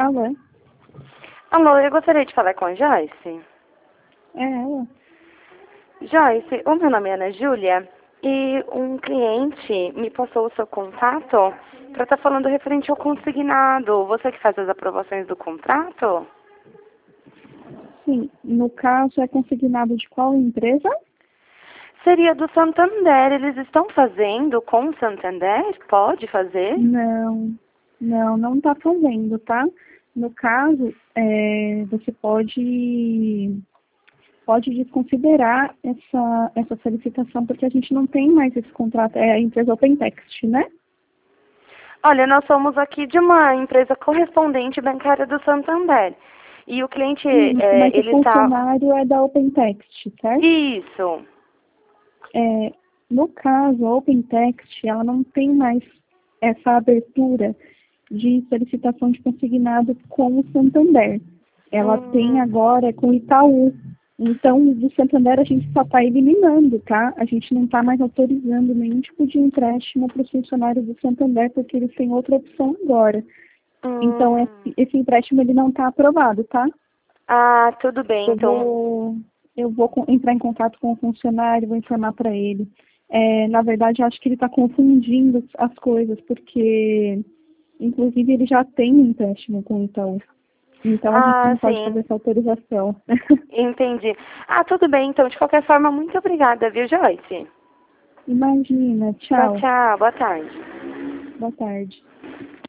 Alô? Alô, eu gostaria de falar com a Joyce. É ela? Joyce, o meu nome é Ana Júlia e um cliente me passou o seu contato para estar falando referente ao consignado. Você que faz as aprovações do contrato? Sim, no caso é consignado de qual empresa? Seria do Santander. Eles estão fazendo com o Santander? Pode fazer? Não está fazendo, tá? No caso, você pode desconsiderar essa solicitação, porque a gente não tem mais esse contrato, é a empresa OpenText, né? Olha, nós somos aqui de uma empresa correspondente bancária do Santander. E o cliente, Isso, mas o ele está... funcionário é da OpenText, certo? Isso. No caso, a OpenText, ela não tem mais essa abertura de solicitação de consignado com o Santander. Ela tem agora com o Itaú. Então, do Santander a gente só está eliminando, tá? A gente não está mais autorizando nenhum tipo de empréstimo para os funcionários do Santander, porque eles têm outra opção agora. Então, esse empréstimo ele não está aprovado, tá? Ah, tudo bem, Eu vou entrar em contato com o funcionário, vou informar para ele. Na verdade, acho que ele está confundindo as coisas, porque, inclusive, ele já tem um empréstimo com o Itaú. Então, a gente não pode fazer essa autorização. Entendi. Ah, tudo bem, então. De qualquer forma, muito obrigada, viu, Joyce? Imagina. Tchau. Tchau, tchau. Boa tarde. Boa tarde.